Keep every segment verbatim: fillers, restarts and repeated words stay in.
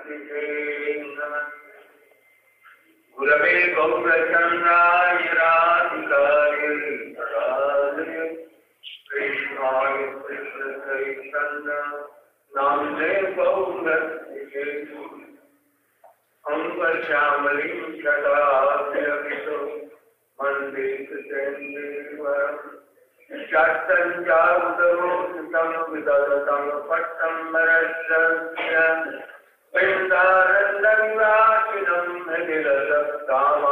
Gurave Gaurachandraya Radhikaya Radhaya Krishnaya Krishna Chaitanya Namde Gaurachandraya Anga Shamalim Shadadhyavito Mandita Chandeva Chattanja Udaro Sitam Vidadatam Pattam Marasya Vindarandavyasinam Hidirasattama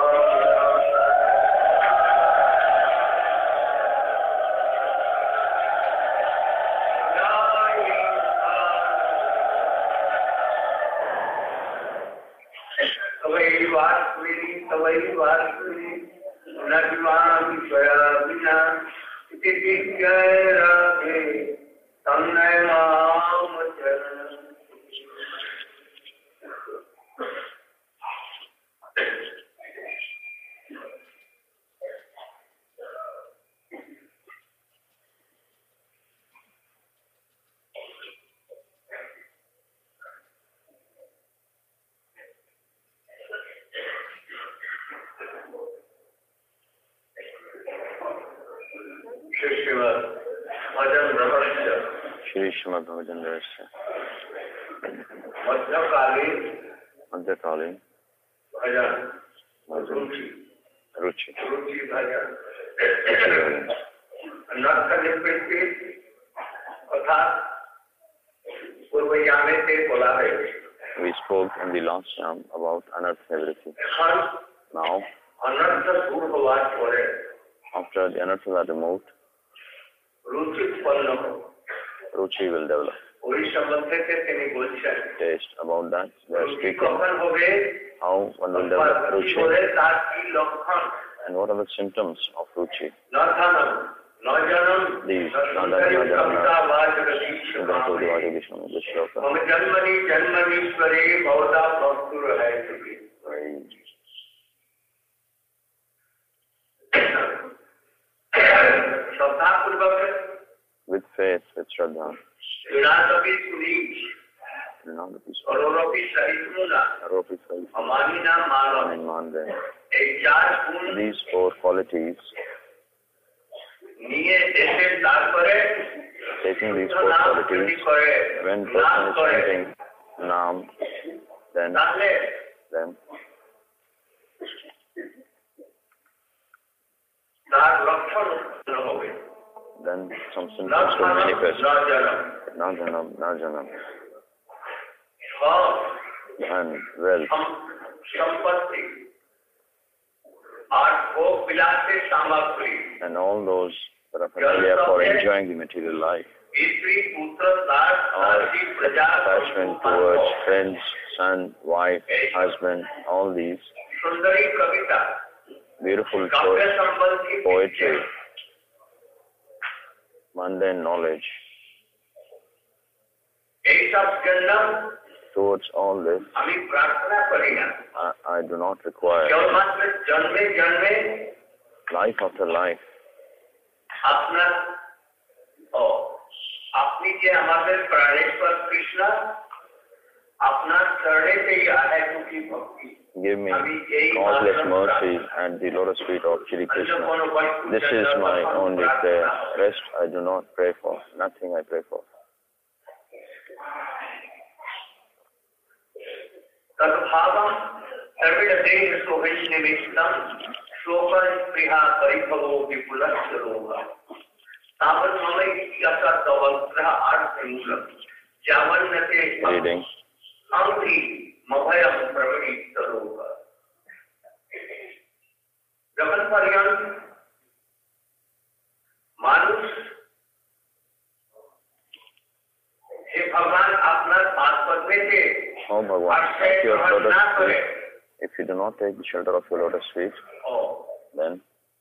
Tavai Vasvini Tavai Vasvini Nadvami Swayabhina Iti Vidyaya Radhe Tannaya Mamacharana Shri Srimad Bhajan Rahasya Madhyakalin Madhyakalin Bhajan Bhajan Ruchi Ruchi Bhajan Anartha Nipiti अर्थात पूर्व यामे से बोला है We spoke in the last jam about Anartha Nivritti. Now, Anartha Surbhavat Chore after the Anarthas are removed, Ruchi Pallava Ruchi will develop. Taste about that. They are speaking how one will develop Ruchi and what are the symptoms of Ruchi. These Nadanya with faith, with Shraddha. Do not be These four qualities, taking these four qualities, when person is chanting Naam, then, then then some symptoms will manifest. Na janam, na janam. And wealth. And all those that are familiar for enjoying the material life. All attachment towards friends, son, wife, husband, all these. Beautiful choice, poetry, mundane knowledge. Towards all this, I, I do not require life after life. Give me causeless mercy at the lotus feet of Shri Krishna. This is my only prayer. Rest I do not pray for. Nothing I pray for. Tadbhavam sarvadate sohishnimistam shlokan priha paribhavo vipulasyaroga tavatmamai yasa davalgraha arthamulam javannate Reading. Ankhi mabhayam pravanittaroga Jagan Paryan Manus He Bhagavan apnar path par mein the Oh Bhagavan, take your lotus feet. If you do not take the shelter of your lotus feet, then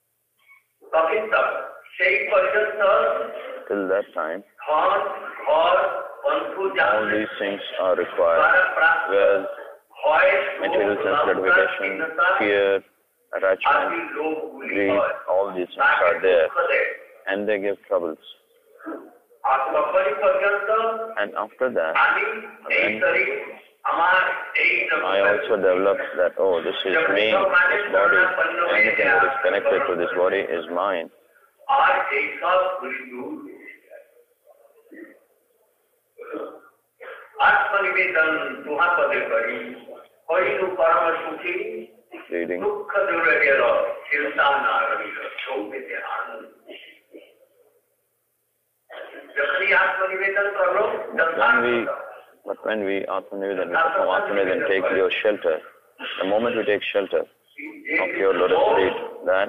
till that time, all these things are required. Wealth, material sense gratification, fear, attachment, greed, all these things are there. And they give troubles. And after that, when I also developed that, oh, this is me, this body, anything that is connected to this body is mine. Reading. When we, but when we Atmanivedan, we perform Atmanivedan, take your shelter. The moment we take shelter of your lotus feet, that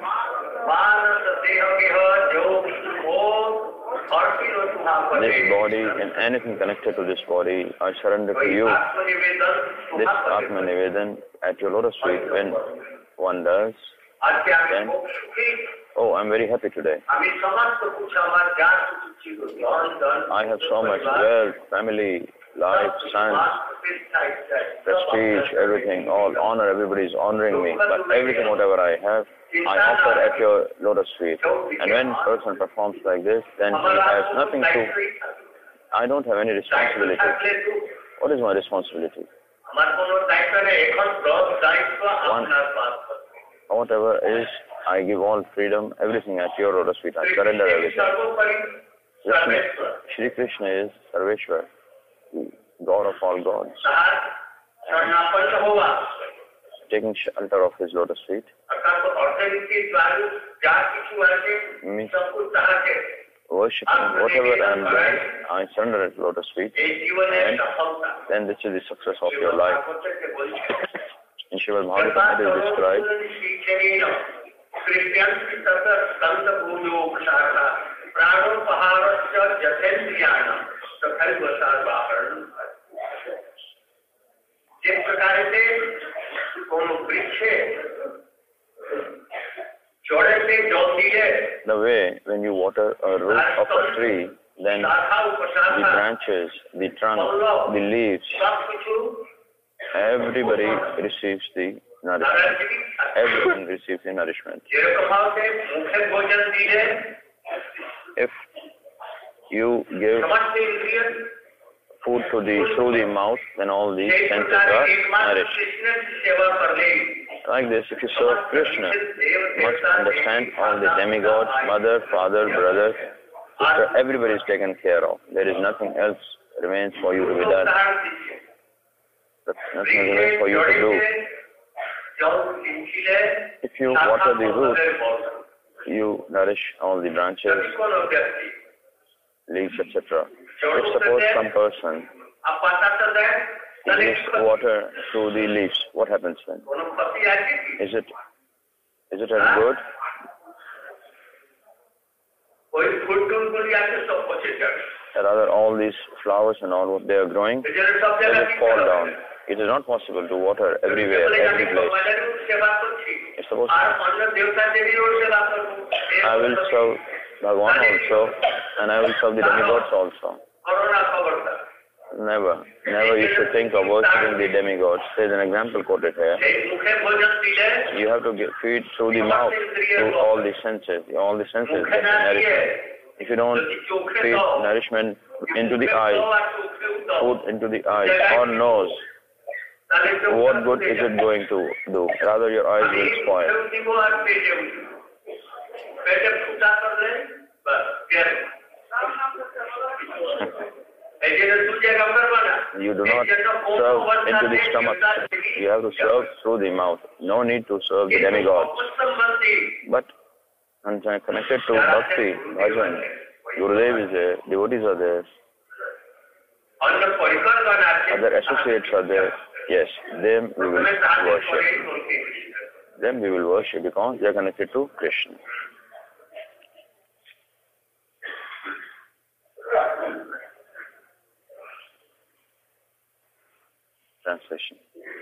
this body and anything connected to this body, I surrender to you. This Atmanivedan at your lotus feet, when one does, then, oh, I'm very happy today. I have so much wealth, family, life, sons, prestige, everything, all honor, everybody is honoring me. But everything, whatever I have, I offer at your lotus feet. And when a person performs like this, then he has nothing to, I don't have any responsibility. What is my responsibility? One, whatever is, I give all freedom, everything at your lotus feet. I surrender everything. Krishna, Shri Krishna is Sarveshwar, God of all gods. Taking shelter of his lotus feet means worshipping whatever I am doing, I surrender at lotus feet, and then this is the success of your life. In Srimad Bhagavatam it is described, the way when you water a root of a tree, then the branches, the trunk, the leaves, everybody receives the nourishment. Everyone receives the nourishment. If you give food to the, through the mouth, then all the senses are nourished. Like this, if you serve Krishna, you must understand all the demigods, mother, father, brother, sister, everybody is taken care of. There is nothing else remains for you to be done. Nothing remains for you to do. If you water the root, you nourish all the branches, leaves, et cetera. If suppose some person gives water to the leaves, what happens then? Is it is it any good? Rather, all these flowers and all what they are growing, they will fall down. It is not possible to water everywhere, every place. If suppose I will serve Bhagwan also, and I will serve the demigods also. Never, never you should think of worshipping the demigods. There is an example quoted here. You have to get, feed through the mouth, through all the senses. All the senses get nourishment. If you don't feed nourishment into the eyes, food into the eyes or nose, what good is it going to do? Rather, your eyes will spoil. You do not serve into the stomach. You have to serve through the mouth. No need to serve the demigods. But when connected to Bhakti, Bhajan, Gurudev is there, devotees are there, other associates are there. Yes, them we will worship. Them we will worship because they are connected to Krishna. Translation.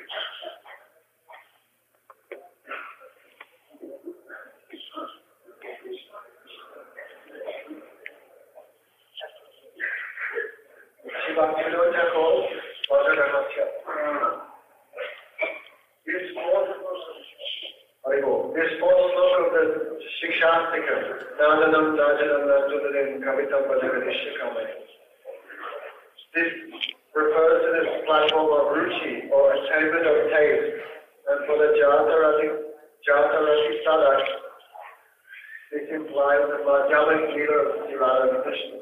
This fourth sloka of the Shikshastika, Nandanam Dajanam Narjunadim Kavitam Bhajagadishyakamaya. This refers to this platform of ruchi or attainment of taste, and for the Jatarati, Jatarati Sadak, this implies the Madhyamik leader of Sri Radha Krishna.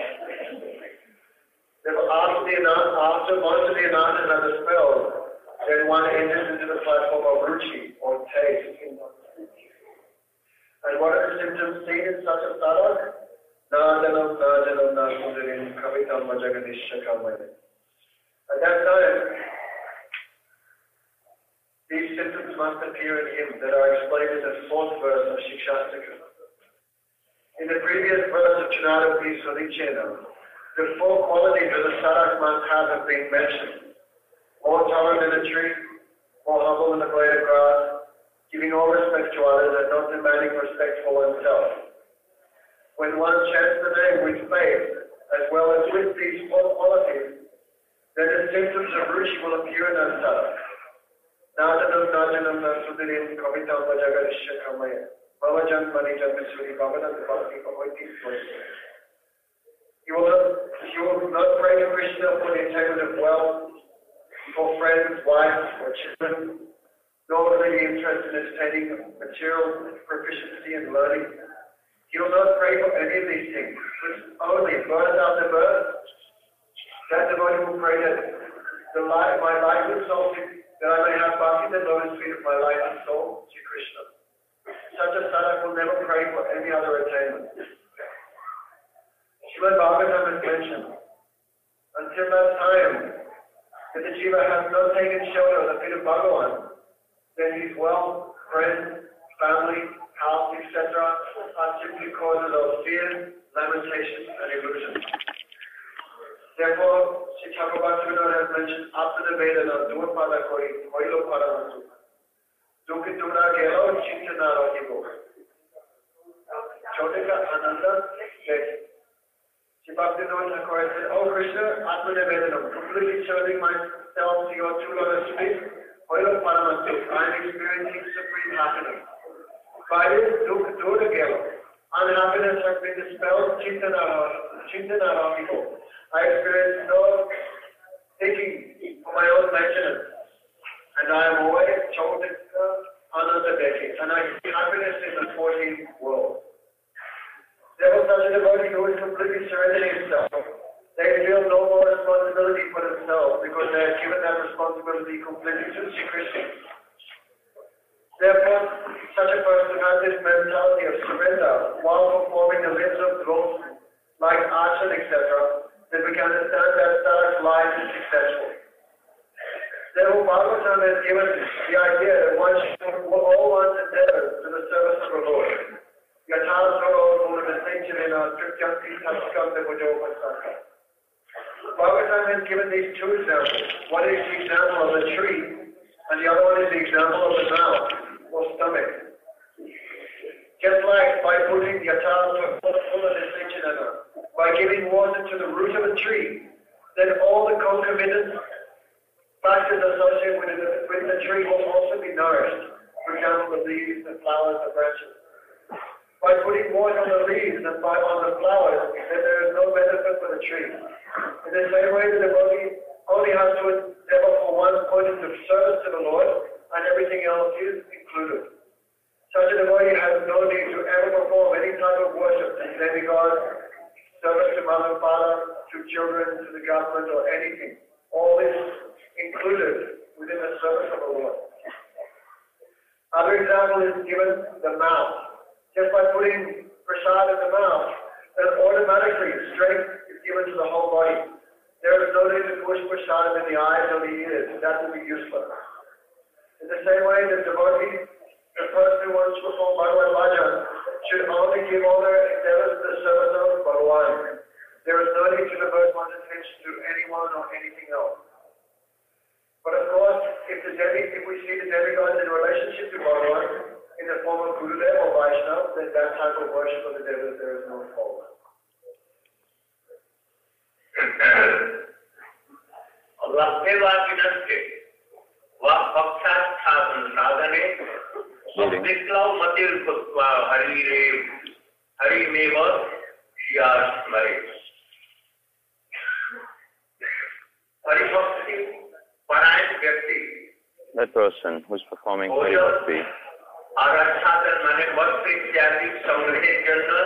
After, the, after most of the anantas are dispelled, then one enters into the platform of ruchi or taste. And what are the symptoms seen in such a sadhak? Nadanam, nadanam, nasundarim, kavitam, majagadisha kamaya. At that time, these symptoms must appear in him that are explained in the fourth verse of Shikshastika. In the previous verse of Chanadapi Sulichena, the four qualities of the sadhak must have have been mentioned. More tolerant in a tree, more humble in the blade of grass, giving all respect to others and not demanding respect for oneself. When one chants the name with faith, as well as with these four qualities, then the symptoms of ruchi will appear in that sadhak. Nadanam, nadanam, nasudirim, kavitam, vajagadisha kamaya. Bhavajan, manijan, visuri, bhavanam, bhakti, bhavati, swati. You will not, you will not pray to Krishna for the attainment of wealth, for friends, wives, or children, nor will they be interested in attaining material proficiency and learning. You will not pray for any of these things, but only birth after birth. That devotee will pray that the life, my life and soul, that I may have bhakti in the lotus feet of my life and soul, Sri Krishna. Such a sadhak will never pray for any other attainment. Srimad Bhagavatam has mentioned, until that time, if the jiva has not taken shelter of the feet of Bhagavan, then his wealth, friends, family, house, et cetera are simply causes of fear, lamentation, and illusion. Therefore, Sri Thakur Bhaktivinoda has mentioned after the Vedana, Durpada Kori, Hoilo Paramasu, Dukhi Dura Gelo, Chintana Rahibo, Chodika Ananda, Dekhi. Sri Bhaktivinoda Thakur said, Oh Krishna, Atma Vedanam, completely serving myself to your two lotus feet, Hoilo Paramasu, I am experiencing supreme happiness. By this, Dukhi Dura Gelo, unhappiness has been dispelled, Chintana Rahibo. I experience no thinking for my own maintenance, and I am always Chodika Ananda Dekhi, and I see happiness in the fourteenth world. Therefore, such a devotee who is completely surrendering himself, they feel no more responsibility for themselves because they have given that responsibility completely to Sri Krishna. Therefore, such a person who has this mentality of surrender while performing the limbs of devotion, like archer, et cetera, then we can understand that sadhak's life is successful. Therefore, Bhagavatam has given the idea that one should put all one's endeavors to the service of the Lord. Bhagavatam has given these two examples. One is the example of the tree, and the other one is the example of the mouth or stomach. Just like by putting yatha by giving water to the root of a tree, then all the concomitant factors associated with the, with the tree will also be nourished. For example, the leaves, the flowers, the branches. By putting water on the leaves and by on the flowers, then there is no benefit for the tree. In the same way, the devotee only has to endeavor for one point of service to the Lord, and everything else is included. Such a devotee has no need to ever perform any type of worship to demigod, service to mother, father, to children, to the government, or anything. All is included within the service of the Lord. Other example is given the mouth. Just by putting prasad in the mouth, then automatically strength is given to the whole body. There is no need to push prasad in the eyes or the ears. That will be useless. In the same way, the devotee, the person who wants to perform Bhagavad Bhajan, should only give all their endeavors to the service of Bhagavan. There is no need to divert one's attention to anyone or anything else. But of course, if the demi, if we see the demigods in relationship to Bhagavan, in the form of Gurudev or Vaishnava, then that type of worship of the devil, there is no fault. Lakdevakinasya Vakpakshasthasan sadhane Viklav matir kutva harire harimeva yasmare. Haribhakti that person who's performing Hari भोजन Bhakti और आच्छादन माने वस्त्र इत्यादि संग्रह करना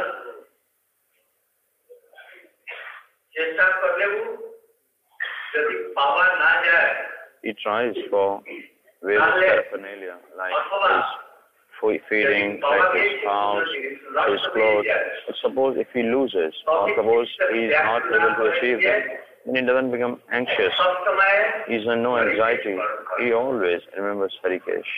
चेष्टा कर ले वो यदि पावा ना जाए he tries for various paraphernalia like his feeding, like his house, his clothes. But suppose if he loses, or suppose he is not able to achieve them, then he doesn't become anxious. He is in no anxiety. He always remembers Harikesh.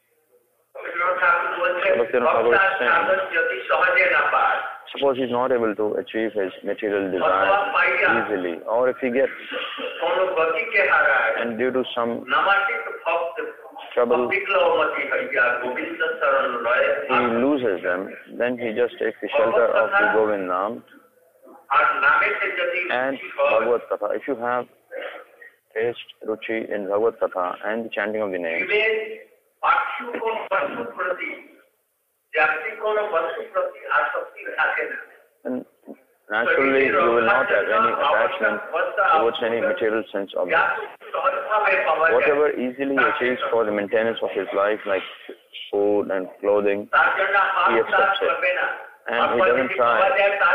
Suppose he is not able to achieve his material desire easily, or if he gets, and due to some trouble, he loses them, then he just takes the shelter of the Govind Naam and Bhagavad Katha. If you have taste, ruchi in Bhagavad Katha and the chanting of the name, and naturally you will not have any attachment towards any material sense object. Whatever easily he achieves for the maintenance of his life, like food and clothing, he accepts it. And he doesn't try.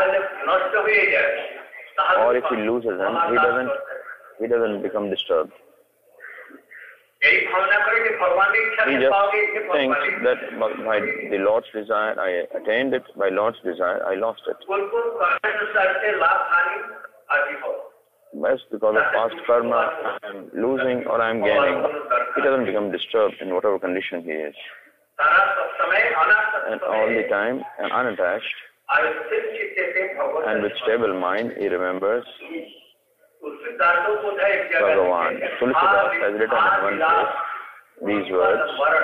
Or if he loses them, he doesn't he doesn't become disturbed. He just thinks that by the Lord's desire I attained it, by Lord's desire I lost it. Best because of past karma, I am losing or I am gaining. He doesn't become disturbed in whatever condition he is. And all the time, and unattached, and with stable mind, he remembers Bhagavan. Tulsidas has written in one place these words,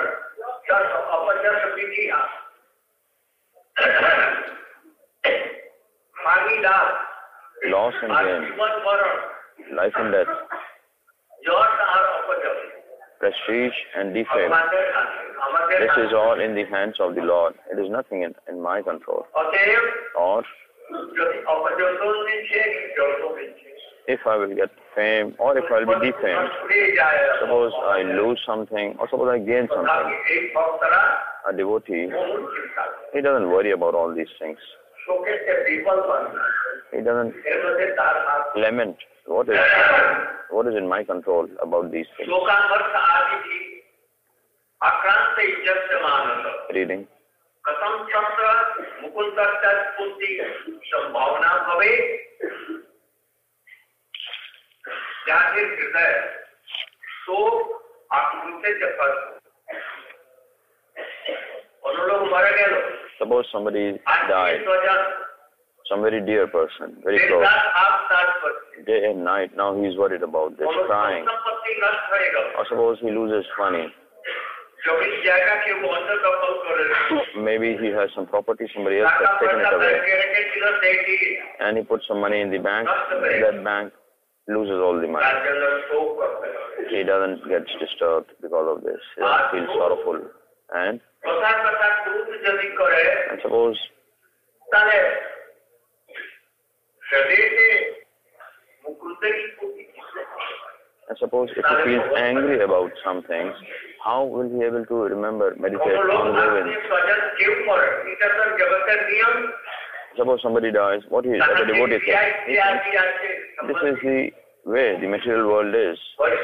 loss and gain, life and death, prestige and defame. This is all in the hands of the Lord. It is nothing in, in my control. Or if I will get fame, or if I will be defamed, suppose I lose something, or suppose I gain something. A devotee, he doesn't worry about all these things. He doesn't lament what is what is in my control about these things. Reading. Suppose somebody died, some very dear person, very close, day and night, now he is worried about this, crying. Or suppose he loses money. Maybe he has some property, somebody else has taken it away, and he puts some money in the bank, that bank loses all the money. He doesn't get disturbed because of this. He doesn't feel sorrowful. And, and suppose and suppose if he feels angry about some things, how will he be able to remember, meditate on Govind? Suppose somebody dies, what is the devotee thinks? This is the way the material world is.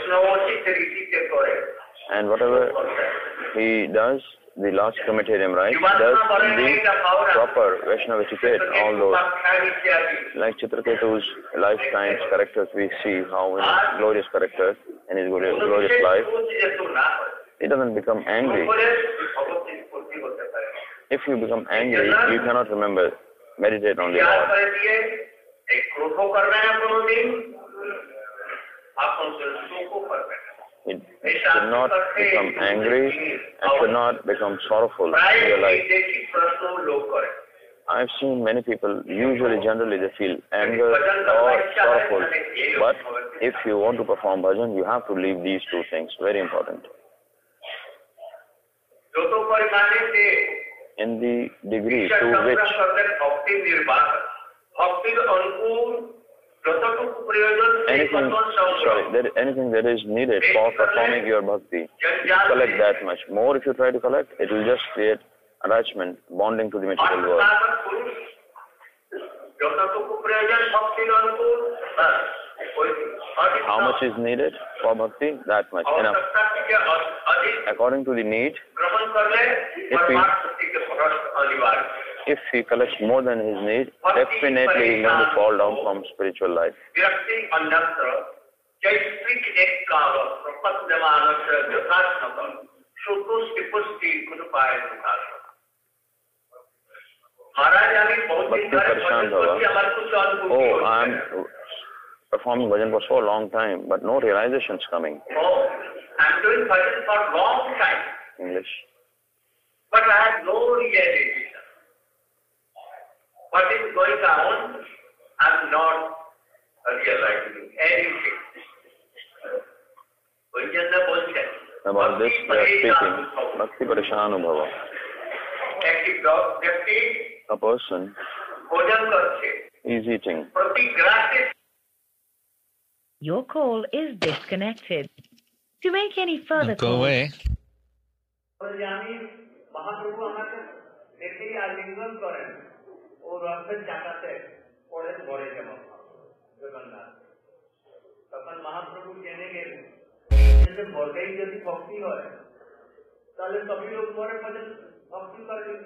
And whatever he does, the Lord's Commentarium, right, does in the proper Vaishnava etiquette, all those, like Chitraketu's lifetime's characters, we see how in his glorious character, in his glorious life, he doesn't become angry. If you become angry, you cannot remember, meditate on the Lord. It should not become angry and should not become sorrowful in your life. I've seen many people, usually, generally, they feel anger or sorrowful. But if you want to perform bhajan, you have to leave these two things. Very important. In the degree to which Anything, sorry, there, anything that is needed for performing your bhakti, collect that much. More if you try to collect, it will just create attachment, bonding to the material world. How much is needed for bhakti? That much, enough. According to the need, if he, if he collects more than his need, definitely he is going to fall down from spiritual life. Bhakti Parishan Bhava. Oh, I am performing bhajan for so long time, but no realization is coming. Oh, I am doing bhajan for long time. English. But I have no realization. What is going on, I am not realizing anything. About this we are speaking, Bhakti Parishan Bhava. A person is eating. Your call is disconnected. To make any further Go calls, away. Mahaprabhu আমাকে দেখেই আলিঙ্গন করেন ও রথের চাকাতে পড়ে পড়ে যেমন জগন্নাথ তখন মহাপ্রভু জেনে গেলেন যে বললেই যদি ভক্তি হয় তাহলে সবই লোক মরে ভজন ভক্তি করে দিত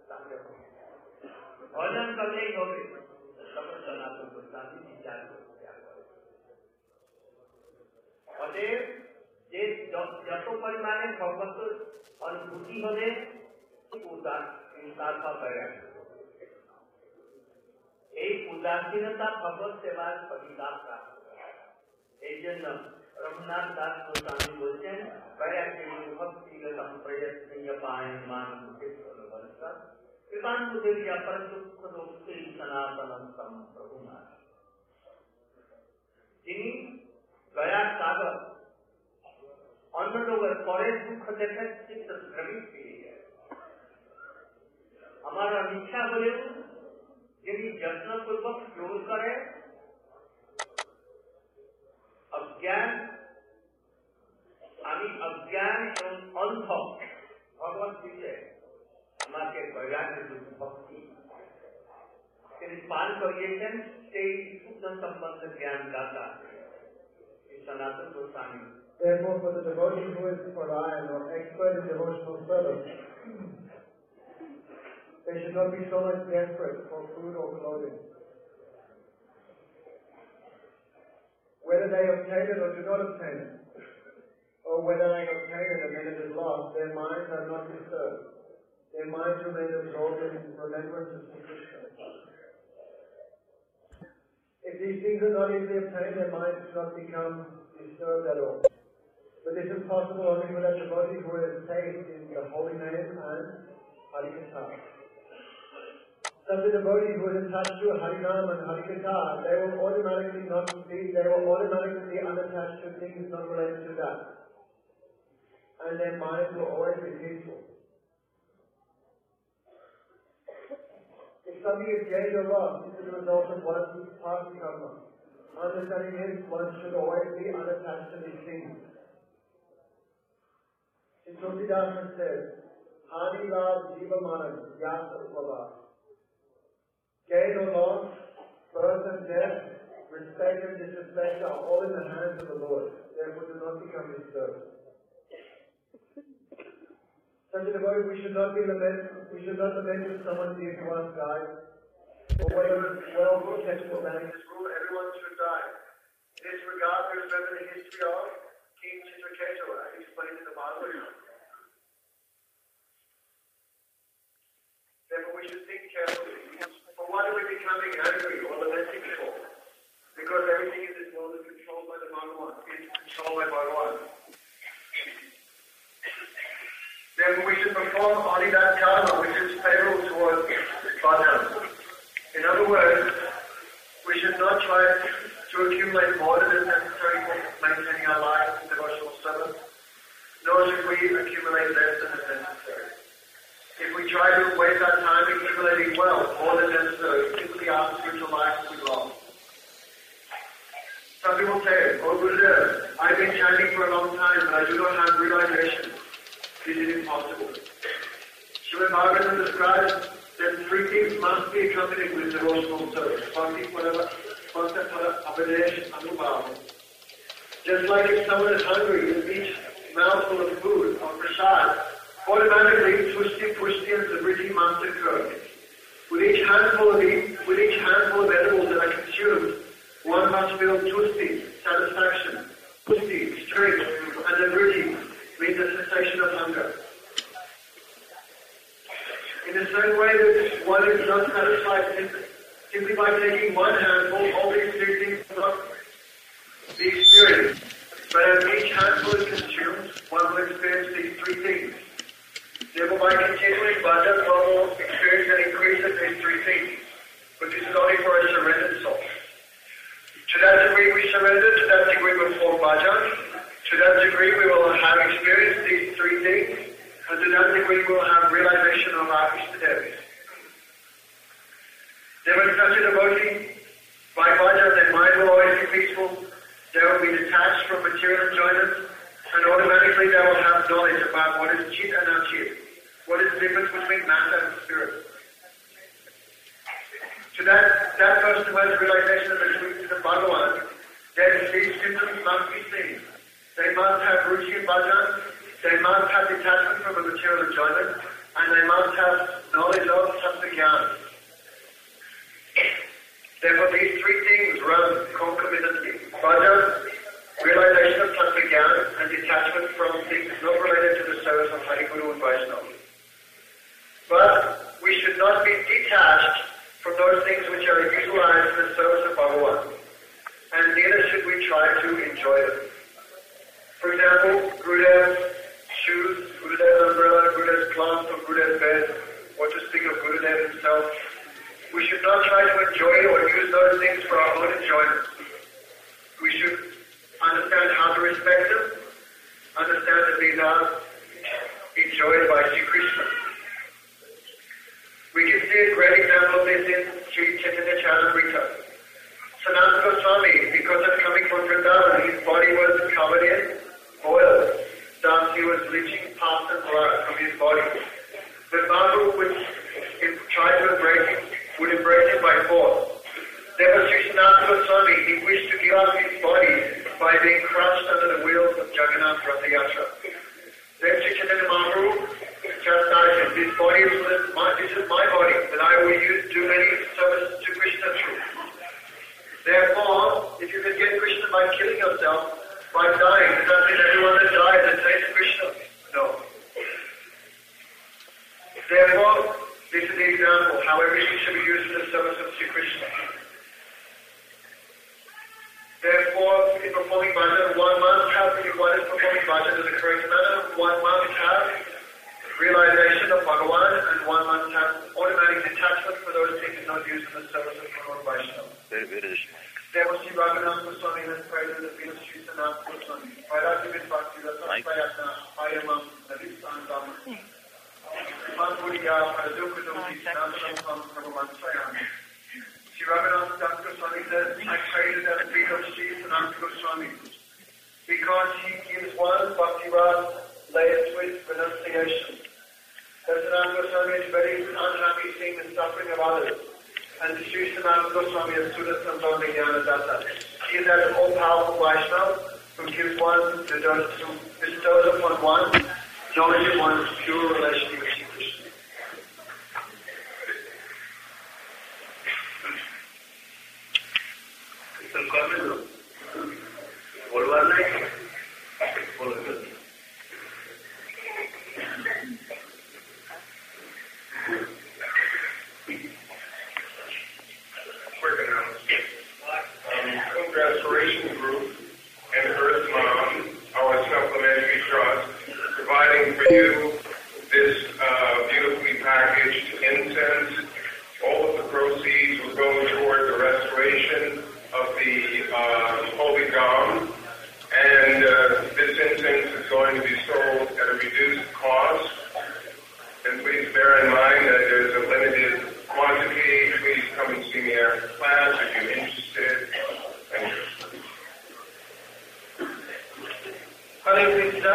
ভজন করলেই হবে তখন সনাতন গোস্বামী বিচার করতে অতএব যে যত পরিমাণে ভগবত অনুভূতি হবে তার ফল পাবে এই উদাসীনতা ভগবত সেবার প্রতিলাভ প্রাপ্ত এই জন্য রঘুনাথ দাস গোস্বামী বলছেন ভক্তি যিনি দয়ার সাগর অন্য লোকের পরের দুঃখ দেখে চিত্ত দ্রবিত ফিরে যায় আমার ইচ্ছা হলেও যিনি যত্নপূর্বক যোগ করে অজ্ঞান আমি অজ্ঞান এবং অন্ধ ভগবত বিষয়ে আমাকে বৈরাগ্য ভক্তি তিনি পান করিয়েছেন সেই শুদ্ধ সম্বন্ধ জ্ঞান দাতা সনাতন Goswami. Therefore, for the devotee who is Parayan or expert in devotional service, they should not be so much desperate for food or clothing. Whether they obtain it or do not obtain it, or whether they obtain it and then it is lost, their minds are not disturbed. Their minds remain absorbed in remembrance of Krishna. If these things are not easily obtained, their minds do not become disturbed at all. But this is possible only for that devotee who has faith in the holy name and Harikatha. Such a devotee who is attached to Harinam and Harikatha, they will automatically not be, they will automatically be unattached to things not related to that. And their minds will always be peaceful. If something is gained or lost, it's a result of one's past karma. Understanding this, one should always be unattached to these things. Tulsidasa says, Hani Lav Jiva Manan Yasa Upava. Gain or loss, birth and death, respect and disrespect are all in the hands of the Lord. Therefore do not become disturbed. Such a devotee, we should not be lament, we should not lament if someone near to us dies, or whether it's well protected or bad. This rule, everyone should die. In this regard, we remember the history of King Chitraketu, explained in the Bhagavad. Therefore, we should think carefully. For what are we becoming angry or lamenting for? Because everything in this world is controlled by the Bhagavan, is controlled by Bhagavan. Therefore, we should perform only that karma which is favorable towards bhajan. In other words, we should not try to accumulate more than is necessary for maintaining our lives in devotional service, nor should we accumulate less than is necessary. If we try to waste our time accumulating wealth more than necessary, simply our spiritual life will be lost. been chanting for a long time, but I do not have realization. This is impossible. Srimad Bhagavatam describes that three things must be accompanied with devotional service. Bhakti, Pala, Bhakta, Pala, Abadesh, Anubhava. Just like if someone is hungry and eats a mouthful of food or prasad, automatically tushti, pushti, and sabriti must occur. With each handful of eat, with each handful of edibles that are consumed, one must feel tushti, satisfaction, pushti, strength, and sabriti means the cessation of hunger. In the same way that one is not satisfied simply by taking one handful, all these three things will not be experienced. But as each handful is consumed, one will experience these three things. Therefore, by continuing bhajan, one will experience and increase of these three things. But this is only for a surrendered soul. To that degree we surrender, to that degree we perform bhajan, to that degree we will have experienced these three things, and to that degree we will have realization of our Ishtadevis. They will such a devotee, by bhajan, their mind will always be peaceful, they will be detached from material enjoyment, and automatically they will have knowledge about what is chit and achit, what is the difference between matter and spirit. To that, that person who has realization of the truth of Bhagavan, then these symptoms must be seen. They must have ruchi in bhajan, they must have detachment from a material enjoyment, and they must have knowledge of tattva-jnana. Therefore, these three things run concomitantly. Bhajan, realization of tattva-jnana, and detachment from things not related to the service of Hari Guru and Vaishnava. But we should not be detached from those things which are utilized in the service of Bhagavan, and neither should we try to enjoy them. For example, Gurudev's shoes, Gurudev's umbrella, Gurudev's cloth, or Gurudev's bed, or to speak of Gurudev himself. We should not try to enjoy or use those things for our own enjoyment. We should understand how to respect them, understand that these are enjoyed by Sri Krishna. We can see a great example of this in Sri Chaitanya Charitamrita. Sanatana Goswami, because of coming from Vrindavan, his body was covered in oil. Thus he was leaching pus and blood from his body. But Mahaprabhu would try to embrace him, would embrace him by force. Therefore Sri Sanatana Goswami, he wished to give up his body by being crushed under the wheels of Jagannath Ratha Yatra. Then Sri Chaitanya Mahaprabhu chastised him, this body is my, this is my body, that I will use do many services to Krishna through. Therefore, if you can get Krishna by killing yourself, by dying, does that mean everyone that dies attains Krishna? No. Therefore, this is the example how everything should be used for the service of Sri Krishna. Therefore, in performing bhajan, one must have, if one is performing bhajan in the correct manner, one must have realization of Bhagavan, and one must have automatic detachment for those things not used in the service of Lord Vaishnava. Therefore, Sri Raghunath Goswami has prayed in the feet of Sri Sanatana Goswami. Vairagya Bhakti Rasa Prayatna Ayamam Nadisantam Manpuriya Paradukadoti Sanatana Bhagavan Swayami. Sri Raghunath Das Goswami says, I prayed at the feet of Sri Sanatana Goswami because he gives one Bhakti Rasa laced with renunciation. Sanatana Goswami is very unhappy seeing the suffering of others. And Sri Sanatana Goswami is Sudha Sambandha Jnana Datta. He is that all-powerful Vaishnava who gives one, who bestows upon one, knowledge of one's pure relation with Sri Krishna. Restoration Group and Earth Mom, our supplementary trust, providing for you this uh, beautifully packaged incense. All of the proceeds will go toward the restoration of the uh, Holy Gom, and uh, this incense is going to be sold at a reduced cost. And please bear in mind that there's a limited quantity. Please come and see me after class if you're interested. Thank you. Hare Krishna.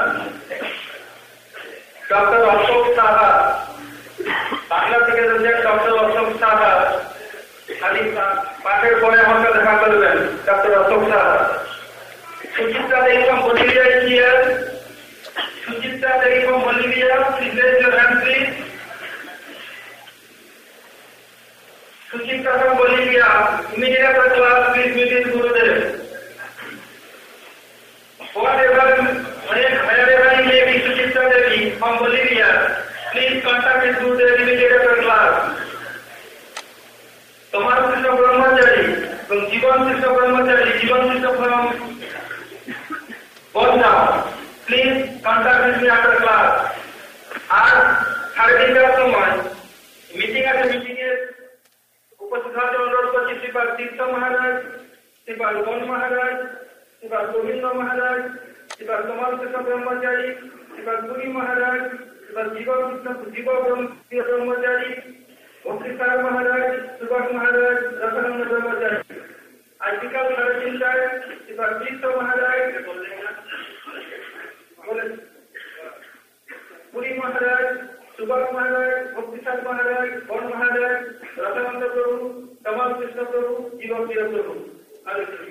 Doctor Ashok Saha, Bangla থেকে যে doctor Ashok Saha খালি পাঠের পরে আমাকে দেখা করবেন doctor Ashok Saha. Suchitra Devi from Bolivia is here. Suchitra Devi from Bolivia, please raise your hand, please. Suchitra from Bolivia, immediate after class, please meet his Gurudev. Whatever, wherever you may be, Suchitra Devi from Bolivia, please contact his Gurudev immediate after class. Tomar Krishna Brahmachari, from Jivan Krishna Brahmachari, Jivan Krishna from Bodhna. Please contact with me after class. আর সাড়ে তিনটার সময় meeting আছে, meeting এর উপস্থিত হওয়ার অনুরোধ করছি শ্রীপাদ তীর্থ মহারাজ, শ্রীপাদ বন মহারাজ, শ্রীপাদ গোবিন্দ মহারাজ, শ্রীপাদ কমল কৃষ্ণ ব্রহ্মচারী, শ্রীপাদ পুরী মহারাজ, শ্রীপাদ জীব কৃষ্ণ জীব ব্রহ্মচারী, ভক্তিসার মহারাজ, সুভাষ মহারাজ, রসানন্দ ব্রহ্মচারী। আজ বিকাল সাড়ে তিনটায় শ্রীপাদ তীর্থ মহারাজ, পুরী মহারাজ, সুভাষ মহারাজ, ভক্তিসার মহারাজ, বন মহারাজ, রসানন্দ প্রভু, কমল কৃষ্ণ প্রভু, জীবপ্রিয় প্রভু। হরে Krishna.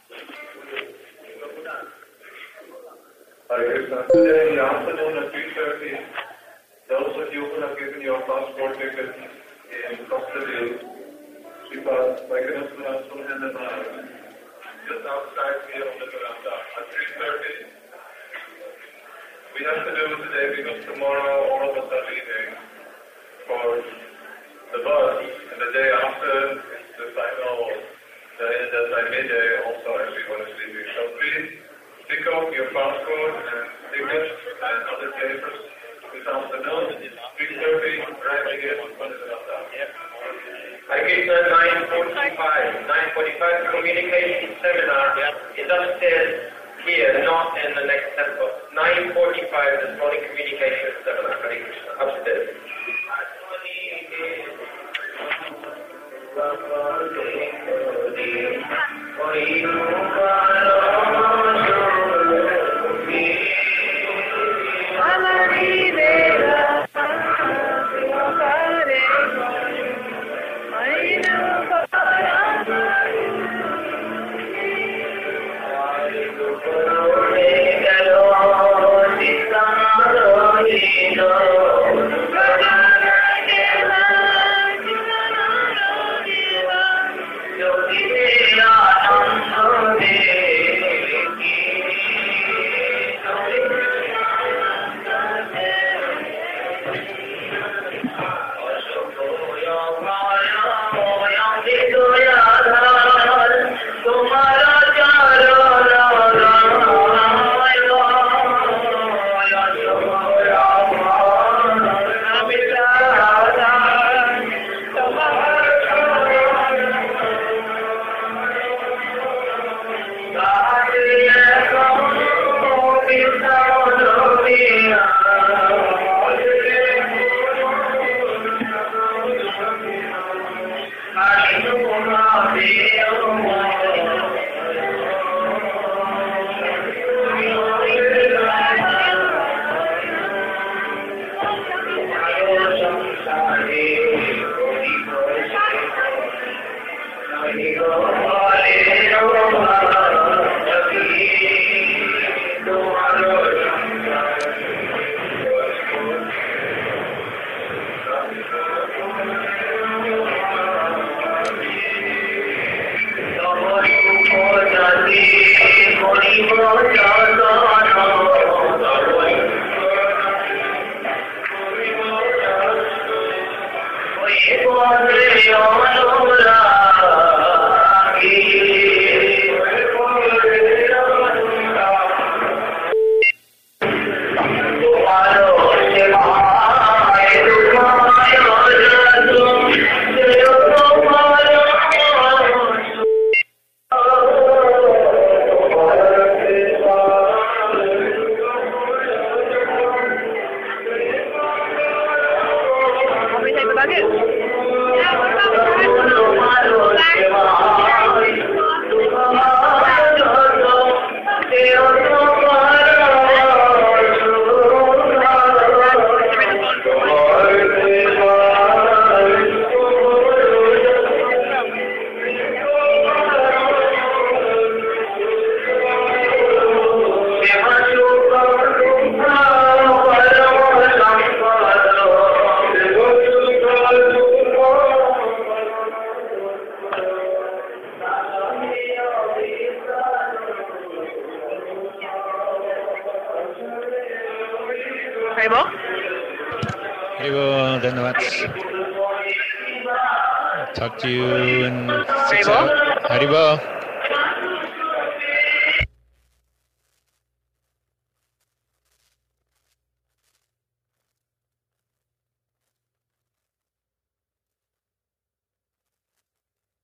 Hare Krishna. Today in the afternoon at three thirty, those of you who have given your passport tickets in custody, Sripad Vaikunatha Sulhanda Maharaj, just outside here on the veranda at three thirty. We have to do today because tomorrow all of us are leaving for the bus, and the day after is the final day, the Taimei day also everyone is leaving. So please pick up your passport and tickets and other papers this afternoon, three thirty, right here in front of the veranda. Hare Krishna, nine forty-five. nine forty-five communication seminar is upstairs here, not in the next temple. nine forty-five this morning communication seminar. Hare Krishna, upstairs. Hare हरिबो हरिबो धन्यवाद. Talk to you in six Haribo. hours. Haribo.